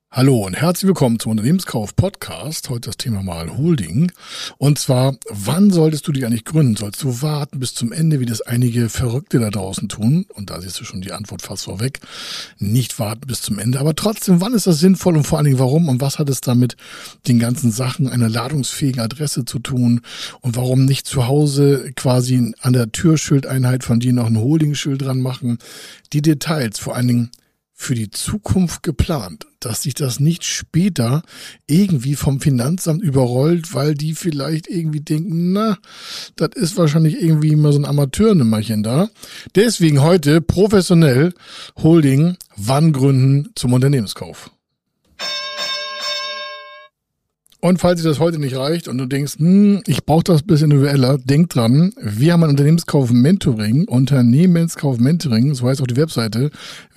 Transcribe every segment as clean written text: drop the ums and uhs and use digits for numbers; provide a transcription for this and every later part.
Hallo und herzlich willkommen zum Unternehmenskauf-Podcast. Heute das Thema mal Holding. Und zwar, wann solltest du dich eigentlich gründen? Sollst du warten bis zum Ende, wie das einige Verrückte da draußen tun? Und da siehst du schon die Antwort fast vorweg. Nicht warten bis zum Ende. Aber trotzdem, wann ist das sinnvoll und vor allen Dingen warum? Und was hat es damit den ganzen Sachen einer ladungsfähigen Adresse zu tun? Und warum nicht zu Hause quasi an der Türschildeinheit von dir noch ein Holding-Schild dran machen? Die Details, vor allen Dingen für die Zukunft geplant, dass sich das nicht später irgendwie vom Finanzamt überrollt, weil die vielleicht irgendwie denken, na, das ist wahrscheinlich irgendwie immer so ein Amateurnummerchen da. Deswegen heute professionell Holding, wann gründen zum Unternehmenskauf. Und falls dir das heute nicht reicht und du denkst, ich brauche das ein bisschen individueller, denk dran, wir haben ein Unternehmenskauf-Mentoring, so heißt auch die Webseite,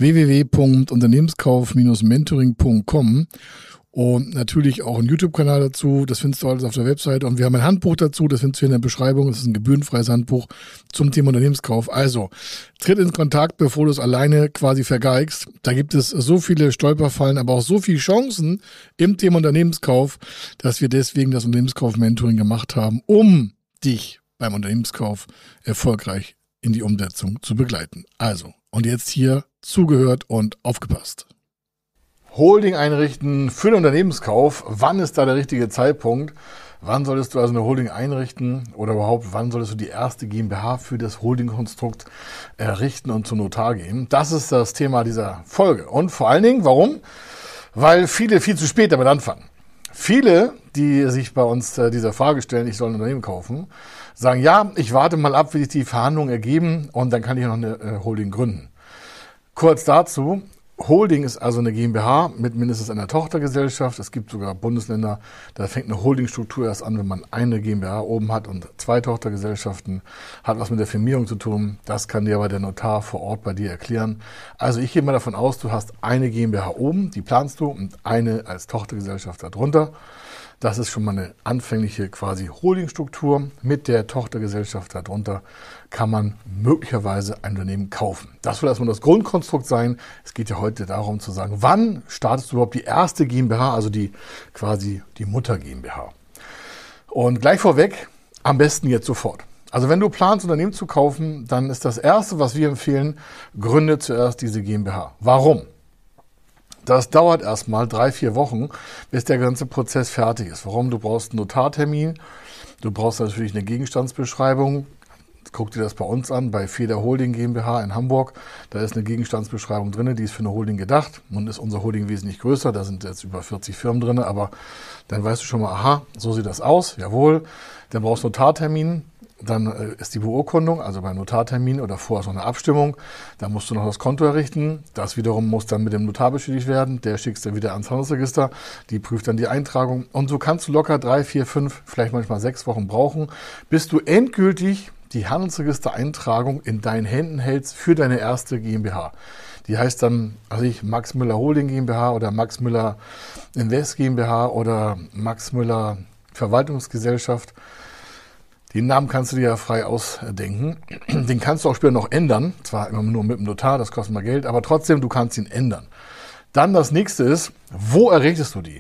www.unternehmenskauf-mentoring.com und natürlich auch einen YouTube-Kanal dazu, das findest du alles auf der Webseite und wir haben ein Handbuch dazu, das findest du hier in der Beschreibung, das ist ein gebührenfreies Handbuch zum Thema Unternehmenskauf. Also, tritt in Kontakt, bevor du es alleine quasi vergeigst. Da gibt es so viele Stolperfallen, aber auch so viele Chancen im Thema Unternehmenskauf, dass wir deswegen das Unternehmenskauf-Mentoring gemacht haben, um dich beim Unternehmenskauf erfolgreich in die Umsetzung zu begleiten. Also, und jetzt hier zugehört und aufgepasst. Holding einrichten für den Unternehmenskauf. Wann ist da der richtige Zeitpunkt? Wann solltest du also eine Holding einrichten oder überhaupt, wann solltest du die erste GmbH für das Holding-Konstrukt errichten und zum Notar gehen? Das ist das Thema dieser Folge. Und vor allen Dingen, warum? Weil viele viel zu spät damit anfangen. Viele, die sich bei uns dieser Frage stellen, ich soll ein Unternehmen kaufen, sagen, ja, ich warte mal ab, wie sich die Verhandlungen ergeben und dann kann ich noch eine Holding gründen. Kurz dazu. Holding ist also eine GmbH mit mindestens einer Tochtergesellschaft. Es gibt sogar Bundesländer, da fängt eine Holdingstruktur erst an, wenn man eine GmbH oben hat und zwei Tochtergesellschaften. Hat was mit der Firmierung zu tun. Das kann dir aber der Notar vor Ort bei dir erklären. Also ich gehe mal davon aus, du hast eine GmbH oben, die planst du, und eine als Tochtergesellschaft darunter. Das ist schon mal eine anfängliche quasi Holdingstruktur. Mit der Tochtergesellschaft darunter kann man möglicherweise ein Unternehmen kaufen. Das soll erstmal das Grundkonstrukt sein. Es geht ja heute darum zu sagen, wann startest du überhaupt die erste GmbH, also die Mutter GmbH. Und gleich vorweg, am besten jetzt sofort. Also wenn du planst, Unternehmen zu kaufen, dann ist das Erste, was wir empfehlen, gründe zuerst diese GmbH. Warum? Das dauert erstmal 3-4 Wochen, bis der ganze Prozess fertig ist. Warum? Du brauchst einen Notartermin, du brauchst natürlich eine Gegenstandsbeschreibung. Guck dir das bei uns an, bei Feder Holding GmbH in Hamburg. Da ist eine Gegenstandsbeschreibung drin, die ist für eine Holding gedacht. Nun ist unser Holding wesentlich größer, da sind jetzt über 40 Firmen drin, aber dann weißt du schon mal, aha, so sieht das aus, jawohl. Dann brauchst du einen Notartermin. Dann ist die Beurkundung, also beim Notartermin oder vorher ist noch eine Abstimmung. Da musst du noch das Konto errichten. Das wiederum muss dann mit dem Notar bestätigt werden. Der schickst du wieder ans Handelsregister. Die prüft dann die Eintragung. Und so kannst du locker 3, 4, 5, vielleicht manchmal 6 Wochen brauchen, bis du endgültig die Handelsregistereintragung in deinen Händen hältst für deine erste GmbH. Die heißt dann, Max Müller Holding GmbH oder Max Müller Invest GmbH oder Max Müller Verwaltungsgesellschaft. Den Namen kannst du dir ja frei ausdenken. Den kannst du auch später noch ändern. Zwar immer nur mit dem Notar, das kostet mal Geld, aber trotzdem, du kannst ihn ändern. Dann das nächste ist, wo errichtest du die?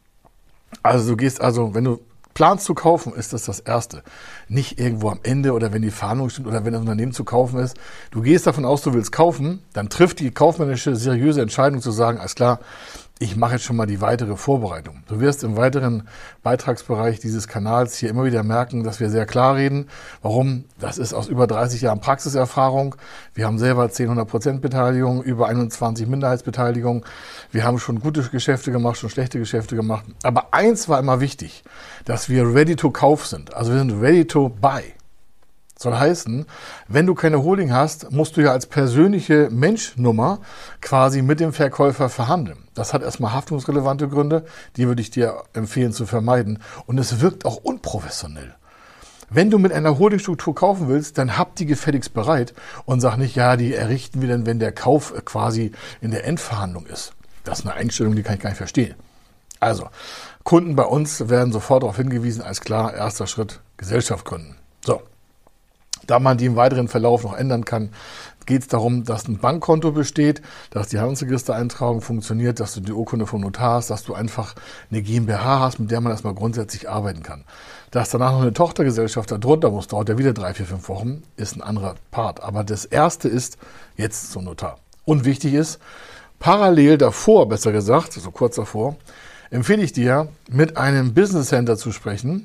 Also du gehst wenn du planst zu kaufen, ist das Erste. Nicht irgendwo am Ende oder wenn die Verhandlung stimmt oder wenn das Unternehmen zu kaufen ist. Du gehst davon aus, du willst kaufen, dann trifft die kaufmännische, seriöse Entscheidung zu sagen, alles klar, ich mache jetzt schon mal die weitere Vorbereitung. Du wirst im weiteren Beitragsbereich dieses Kanals hier immer wieder merken, dass wir sehr klar reden. Warum? Das ist aus über 30 Jahren Praxiserfahrung. Wir haben selber 100% Beteiligung, über 21 Minderheitsbeteiligung. Wir haben schon gute Geschäfte gemacht, schon schlechte Geschäfte gemacht. Aber eins war immer wichtig, dass wir ready to kauf sind. Also wir sind ready to buy. Soll heißen, wenn du keine Holding hast, musst du ja als persönliche Menschnummer quasi mit dem Verkäufer verhandeln. Das hat erstmal haftungsrelevante Gründe, die würde ich dir empfehlen zu vermeiden. Und es wirkt auch unprofessionell. Wenn du mit einer Holdingstruktur kaufen willst, dann hab die gefälligst bereit und sag nicht, ja, die errichten wir dann, wenn der Kauf quasi in der Endverhandlung ist. Das ist eine Einstellung, die kann ich gar nicht verstehen. Also, Kunden bei uns werden sofort darauf hingewiesen, als klar, erster Schritt, Gesellschaft gründen. So. Da man die im weiteren Verlauf noch ändern kann, geht es darum, dass ein Bankkonto besteht, dass die Handelsregistereintragung funktioniert, dass du die Urkunde vom Notar hast, dass du einfach eine GmbH hast, mit der man erstmal grundsätzlich arbeiten kann. Dass danach noch eine Tochtergesellschaft darunter muss, dauert ja wieder 3, 4, 5 Wochen, ist ein anderer Part. Aber das Erste ist jetzt zum Notar. Und wichtig ist, parallel davor, besser gesagt, so kurz davor, empfehle ich dir, mit einem Business Center zu sprechen,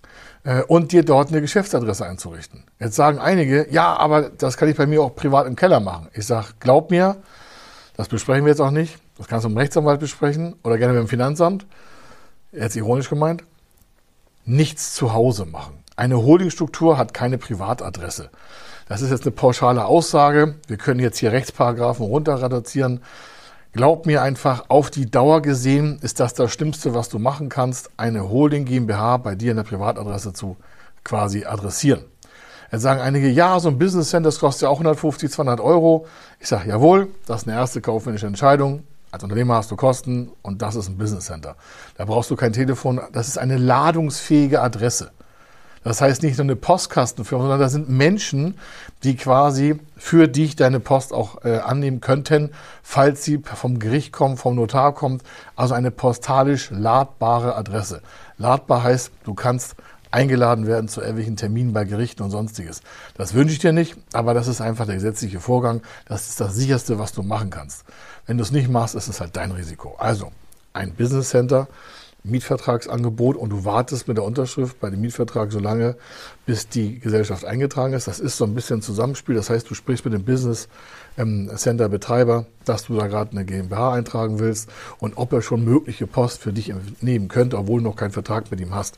und dir dort eine Geschäftsadresse einzurichten. Jetzt sagen einige, ja, aber das kann ich bei mir auch privat im Keller machen. Ich sage, glaub mir, das besprechen wir jetzt auch nicht. Das kannst du mit dem Rechtsanwalt besprechen oder gerne mit dem Finanzamt. Jetzt ironisch gemeint. Nichts zu Hause machen. Eine Holdingstruktur hat keine Privatadresse. Das ist jetzt eine pauschale Aussage. Wir können jetzt hier Rechtsparagraphen runter reduzieren. Glaub mir einfach, auf die Dauer gesehen ist das Schlimmste, was du machen kannst, eine Holding GmbH bei dir in der Privatadresse zu quasi adressieren. Jetzt sagen einige, ja, so ein Business Center, das kostet ja auch 150, 200 Euro. Ich sage, jawohl, das ist eine erste kaufmännische Entscheidung. Als Unternehmer hast du Kosten und das ist ein Business Center. Da brauchst du kein Telefon, das ist eine ladungsfähige Adresse. Das heißt nicht nur eine Postkastenfirma, sondern da sind Menschen, die quasi für dich deine Post auch annehmen könnten, falls sie vom Gericht kommt, vom Notar kommt. Also eine postalisch ladbare Adresse. Ladbar heißt, du kannst eingeladen werden zu irgendwelchen Terminen bei Gerichten und Sonstiges. Das wünsche ich dir nicht, aber das ist einfach der gesetzliche Vorgang. Das ist das Sicherste, was du machen kannst. Wenn du es nicht machst, ist es halt dein Risiko. Also ein Business Center, Mietvertragsangebot und du wartest mit der Unterschrift bei dem Mietvertrag so lange, bis die Gesellschaft eingetragen ist. Das ist so ein bisschen Zusammenspiel. Das heißt, du sprichst mit dem Business Center Betreiber, dass du da gerade eine GmbH eintragen willst und ob er schon mögliche Post für dich nehmen könnte, obwohl du noch keinen Vertrag mit ihm hast.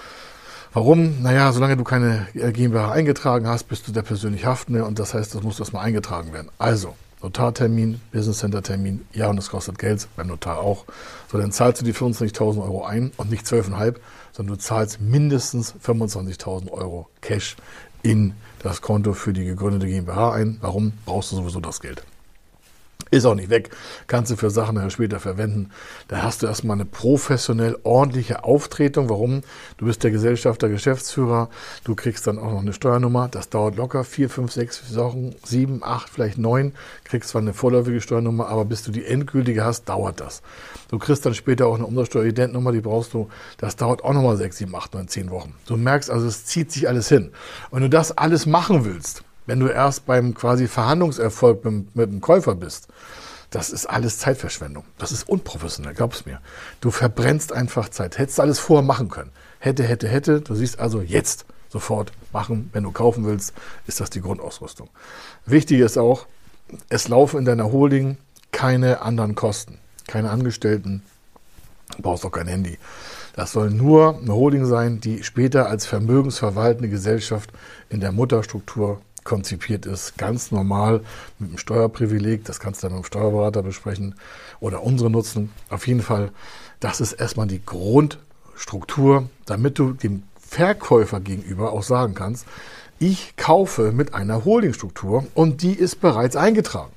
Warum? Naja, solange du keine GmbH eingetragen hast, bist du der persönlich Haftende und das heißt, das muss erstmal eingetragen werden. Also, Notartermin, Business Center Termin, ja, und das kostet Geld, beim Notar auch. So, dann zahlst du die 25.000 Euro ein und nicht 12,5, sondern du zahlst mindestens 25.000 Euro Cash in das Konto für die gegründete GmbH ein. Warum? Brauchst du sowieso das Geld. Ist auch nicht weg, kannst du für Sachen später verwenden. Da hast du erstmal eine professionell ordentliche Auftretung. Warum? Du bist der Gesellschafter, Geschäftsführer, du kriegst dann auch noch eine Steuernummer. Das dauert locker 4, 5, 6 Wochen, 7, 8, vielleicht 9. Kriegst zwar eine vorläufige Steuernummer, aber bis du die endgültige hast, dauert das. Du kriegst dann später auch eine Umsatzsteueridentnummer, die brauchst du. Das dauert auch nochmal 6, 7, 8, 9, 10 Wochen. Du merkst also, es zieht sich alles hin. Und wenn du das alles machen willst, wenn du erst beim quasi Verhandlungserfolg mit dem Käufer bist, das ist alles Zeitverschwendung. Das ist unprofessionell, glaub's mir. Du verbrennst einfach Zeit. Hättest du alles vorher machen können. Hätte. Du siehst also jetzt sofort machen. Wenn du kaufen willst, ist das die Grundausrüstung. Wichtig ist auch, es laufen in deiner Holding keine anderen Kosten. Keine Angestellten, du brauchst auch kein Handy. Das soll nur eine Holding sein, die später als vermögensverwaltende Gesellschaft in der Mutterstruktur konzipiert ist, ganz normal mit einem Steuerprivileg, das kannst du dann mit dem Steuerberater besprechen oder unsere nutzen. Auf jeden Fall, das ist erstmal die Grundstruktur, damit du dem Verkäufer gegenüber auch sagen kannst, ich kaufe mit einer Holdingstruktur und die ist bereits eingetragen.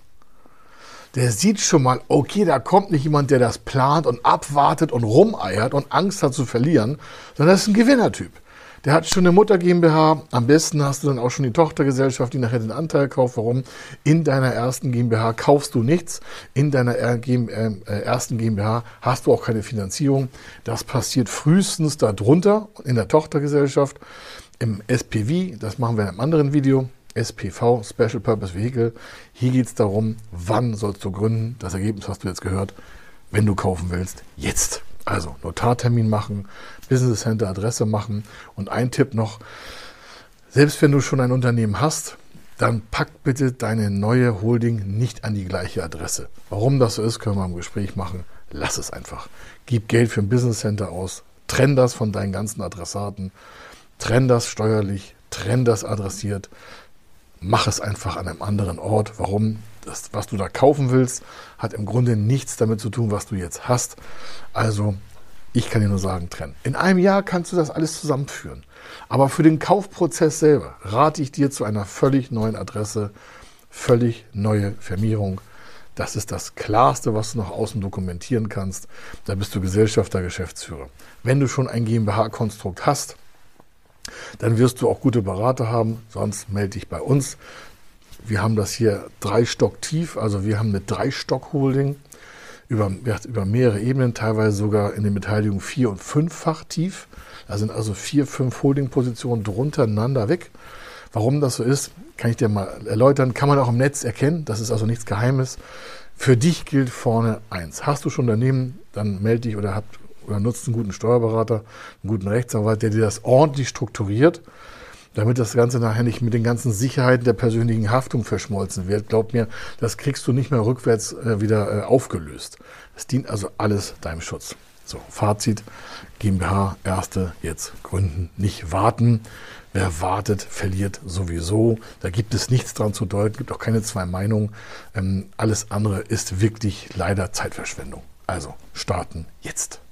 Der sieht schon mal, okay, da kommt nicht jemand, der das plant und abwartet und rumeiert und Angst hat zu verlieren, sondern das ist ein Gewinnertyp. Der hat schon eine Mutter GmbH, am besten hast du dann auch schon die Tochtergesellschaft, die nachher den Anteil kauft. Warum? In deiner ersten GmbH kaufst du nichts, in deiner ersten GmbH hast du auch keine Finanzierung. Das passiert frühestens darunter in der Tochtergesellschaft, im SPV, das machen wir in einem anderen Video, SPV, Special Purpose Vehicle. Hier geht es darum, wann sollst du gründen, das Ergebnis hast du jetzt gehört, wenn du kaufen willst, jetzt. Also Notartermin machen, Business Center Adresse machen und ein Tipp noch, selbst wenn du schon ein Unternehmen hast, dann pack bitte deine neue Holding nicht an die gleiche Adresse. Warum das so ist, können wir im Gespräch machen. Lass es einfach. Gib Geld für ein Business Center aus, trenn das von deinen ganzen Adressaten, trenn das steuerlich, trenn das adressiert, mach es einfach an einem anderen Ort. Warum? Das, was du da kaufen willst, hat im Grunde nichts damit zu tun, was du jetzt hast. Also, ich kann dir nur sagen, trennen. In einem Jahr kannst du das alles zusammenführen. Aber für den Kaufprozess selber rate ich dir zu einer völlig neuen Adresse, völlig neue Firmierung. Das ist das Klarste, was du nach außen dokumentieren kannst. Da bist du Gesellschafter, Geschäftsführer. Wenn du schon ein GmbH-Konstrukt hast, dann wirst du auch gute Berater haben. Sonst melde dich bei uns. Wir haben das hier 3 Stock tief, also wir haben eine 3-Stock-Holding über mehrere Ebenen, teilweise sogar in den Beteiligungen 4- und 5-fach tief. Da sind also 4, 5 Holding-Positionen drunter einander weg. Warum das so ist, kann ich dir mal erläutern. Kann man auch im Netz erkennen. Das ist also nichts Geheimes. Für dich gilt vorne 1. Hast du schon daneben, dann melde dich oder nutzt einen guten Steuerberater, einen guten Rechtsanwalt, der dir das ordentlich strukturiert, damit das Ganze nachher nicht mit den ganzen Sicherheiten der persönlichen Haftung verschmolzen wird. Glaub mir, das kriegst du nicht mehr rückwärts wieder aufgelöst. Es dient also alles deinem Schutz. So, Fazit, GmbH, erste, jetzt gründen, nicht warten. Wer wartet, verliert sowieso. Da gibt es nichts dran zu deuten, gibt auch keine 2 Meinungen. Alles andere ist wirklich leider Zeitverschwendung. Also starten jetzt.